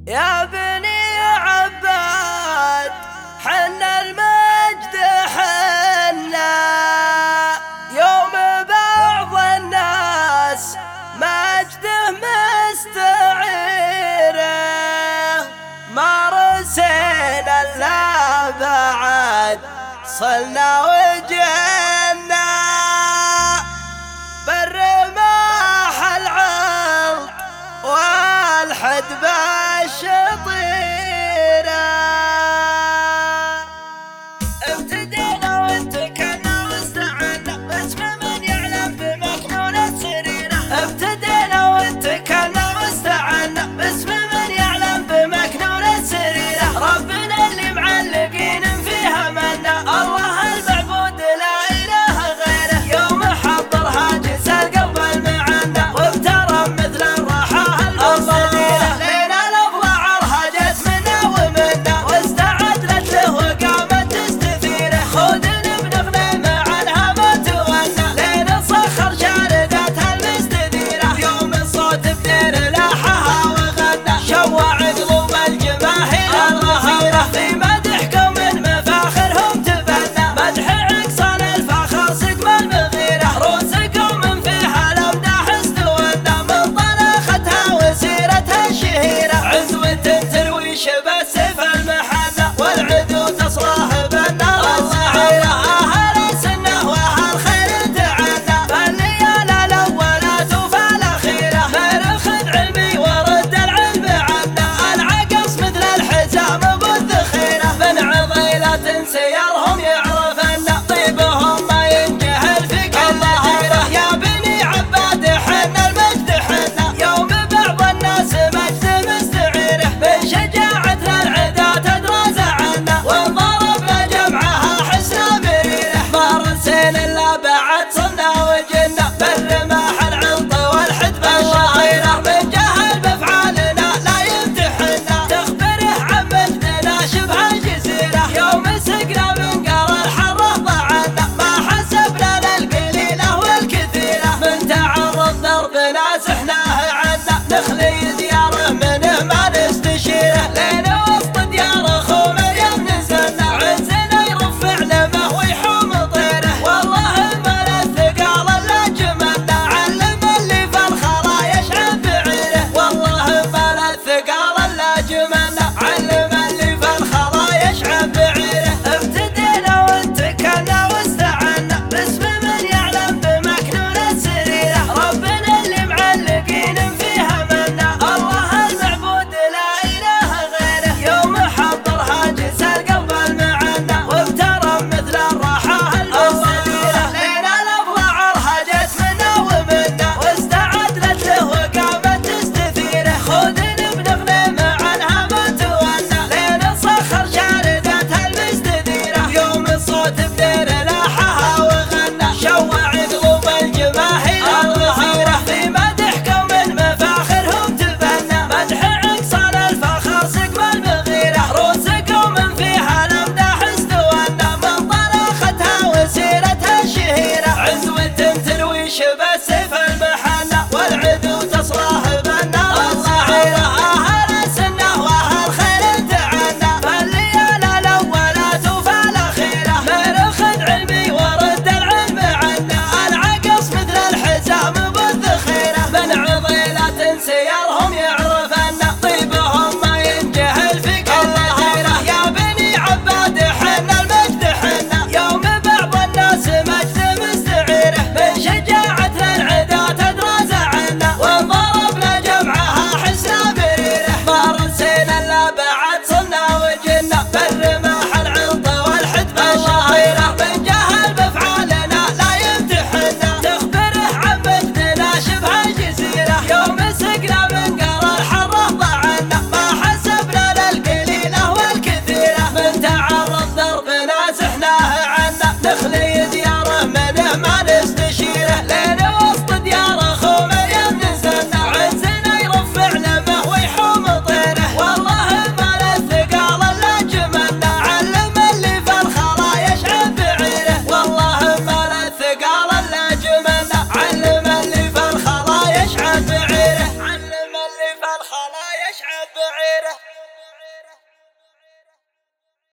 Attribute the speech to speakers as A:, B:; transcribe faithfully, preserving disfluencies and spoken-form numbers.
A: يا بني عباد حنا المجد حنا يوم بعض الناس مجده مستعيره ما رسينا الا بعد صلنا وجينا بالرماح العرض والحد بالشطيره ابتدينا واتكلنا واستعنا باسم من يعلم بمكنون سريره ابتدينا واتكلنا واستعنا باسم من يعلم بمكنون سريره ربنا اللي معلقين فيها منا الله المعبود لا اله غيره يوم حضر هاجس القلب المعنى وابترى مثل الراحه المستديره لينا الاضلاع هاجت منا ومنا واستعدت له وقامت تستثيره خذنا بنغني مع الهوى تغنى لين صخر شاردتها المستديره يوم الصوت بدير لاحها وغنى شوع قلوب الجماهير الغفيره في مدحكم من مفاخرهم تبنى مدح عقصان الفخر سقم المغيره روسكم من فيها الامداح استولى من طلاختها وسيرتها الشهيره عزوة تروي شبه سيف المحنة والعدو تصراه بالنار الصعيره اهل السنه واهل خير تعنى فالليال الاولات وفالاخيره مرخذ علمي ورد العلم عنا العقص مثل الحزام ابو الذخيره من عضيلة سيرهم يعرفن طيبهم ما ينجهل في كل غيره يا بني عباد حنا المجد حنا يوم بعض الناس مجد مستعيره من شجاعتنا العدا تدرى زعلنا وضربنا جمعها حسنا مريره ما رسينا الا بعد صرنا وجنا بالرماح العلط والحدب الشهيره من جهل بافعالنا لا يمتحنا تخبره عن مجدنا شبه الجزيره يوم سقنا من قار الحره ضعنا ما حسبنا للقليله والكثيره من تعرض ضربنا سحناه عنا نخلي دياره منه ما نستشيره لين وسط ديار اخو مريم نزلنا عزنا يرفع نمه ويحوم طيره والله ما الثقال الا جملنا علم اللي في الخلا يشعب بعيره والله ما الثقال الا جملنا علم اللي في الخلا يشعب بعيره ابتدينا واتكلنا واستعنا باسم من يعلم بمكنون سريره ربنا اللي معلقين فيها منا الله المعبود لا اله غيره يشعب بعيره.